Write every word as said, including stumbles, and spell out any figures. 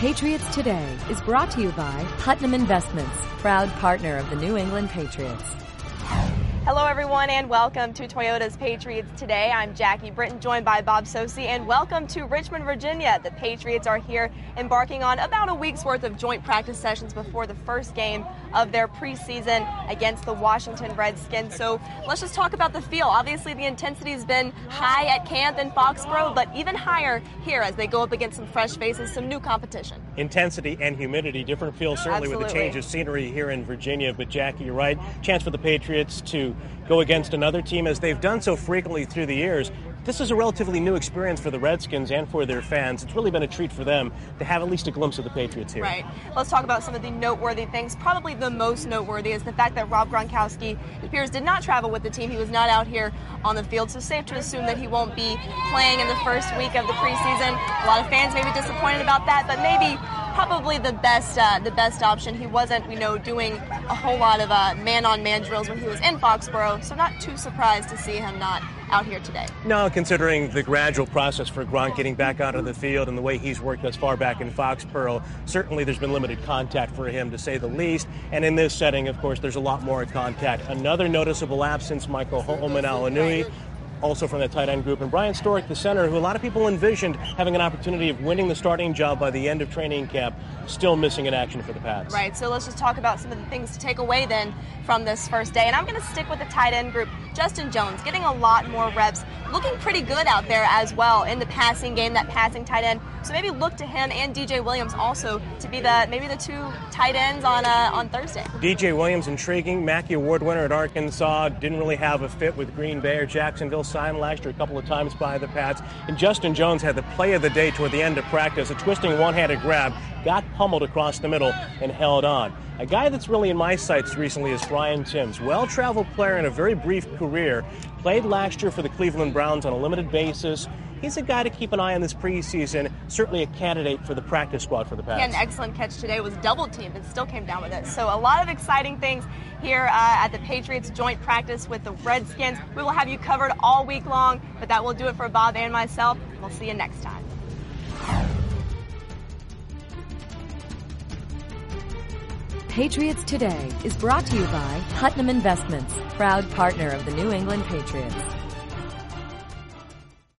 Patriots Today is brought to you by Putnam Investments, proud partner of the New England Patriots. Hello everyone and welcome to Toyota's Patriots Today. I'm Jackie Britton, joined by Bob Sosi, and welcome to Richmond, Virginia. The Patriots are here embarking on about a week's worth of joint practice sessions before the first game of their preseason against the Washington Redskins. So let's just talk about the feel. Obviously the intensity has been high at camp in Foxborough, but even higher here as they go up against some fresh faces, some new competition. Intensity and humidity, different feel certainly Absolutely. With the change of scenery here in Virginia. But Jackie, you're right. Chance for the Patriots to go against another team as they've done so frequently through the years. This is a relatively new experience for the Redskins and for their fans. It's really been a treat for them to have at least a glimpse of the Patriots here. Right. Let's talk about some of the noteworthy things. Probably the most noteworthy is the fact that Rob Gronkowski, it appears, did not travel with the team. He was not out here on the field, so safe to assume that he won't be playing in the first week of the preseason. A lot of fans may be disappointed about that, but maybe probably the best uh, the best option. He wasn't, you know, doing a whole lot of uh, man-on-man drills when he was in Foxborough, so not too surprised to see him not out here today. No, considering the gradual process for Gronk getting back onto the field and the way he's worked thus far back in Foxborough, certainly there's been limited contact for him, to say the least. And in this setting, of course, there's a lot more contact. Another noticeable absence, Michael Hollman-Alanui, also from the tight end group, and Brian Storick, the center, who a lot of people envisioned having an opportunity of winning the starting job by the end of training camp, still missing in action for the Pats. Right, so let's just talk about some of the things to take away then from this first day. And I'm going to stick with the tight end group. Justin Jones getting a lot more reps, looking pretty good out there as well in the passing game, that passing tight end. So maybe look to him and D J Williams also to be the maybe the two tight ends on uh, on Thursday. D J Williams, intriguing. Mackey Award winner at Arkansas, didn't really have a fit with Green Bay or Jacksonville. Signed last year a couple of times by the Pats. And Justin Jones had the play of the day toward the end of practice, a twisting one-handed grab, got pummeled across the middle and held on. A guy that's really in my sights recently is Brian Timms. Well-traveled player in a very brief career. Played last year for the Cleveland Browns on a limited basis. He's a guy to keep an eye on this preseason. Certainly a candidate for the practice squad for the Pats. He had an excellent catch today. Was double teamed and still came down with it. So a lot of exciting things here uh, at the Patriots joint practice with the Redskins. We will have you covered all week long, but that will do it for Bob and myself. We'll see you next time. Patriots Today is brought to you by Putnam Investments, proud partner of the New England Patriots.